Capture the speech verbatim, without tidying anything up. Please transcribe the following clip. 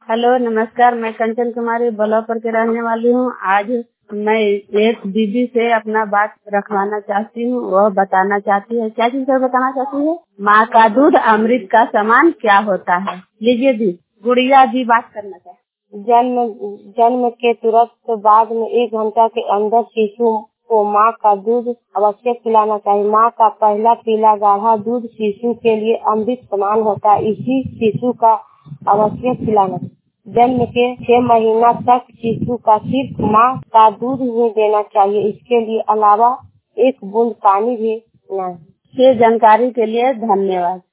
Hello नमस्कार, मैं कंचन कुमारी बलौपर के रहने वाली हूँ। आज मैं एक दीदी से अपना बात रखवाना चाहती हूँ। वह बताना चाहती है, क्या चीज बताना चाहती है? माँ का दूध अमृत का समान क्या होता है? लीजिए दी, गुड़िया जी बात करना चाहती। जन्म जन्म के तुरंत बाद में एक घंटा के अंदर शिशु को माँ का दूध अवश्य पिलाना चाहिए। माँ का पहला पीला गाढ़ा दूध शिशु के लिए अमृत समान होता है। इसी शिशु का अवश्य पिलाना। जन्म के छह महीना तक शिशु का सिर्फ माँ का दूध ही देना चाहिए। इसके लिए अलावा एक बूंद पानी भी न। ये जानकारी के लिए धन्यवाद।